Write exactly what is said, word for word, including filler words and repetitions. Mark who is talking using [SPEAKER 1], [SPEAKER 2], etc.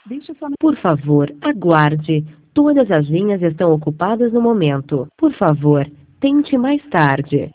[SPEAKER 1] Deixe sua...
[SPEAKER 2] Por favor, aguarde. Todas as linhas estão ocupadas no momento. Por favor, tente mais tarde.